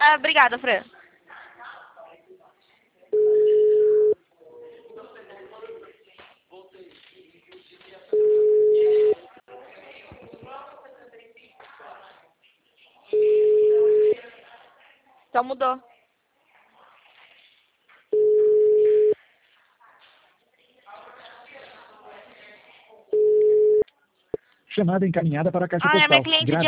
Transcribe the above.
Ah, obrigada, Fran. Só mudou. Chamada encaminhada para a caixa Ah, é minha postal. cliente Grave.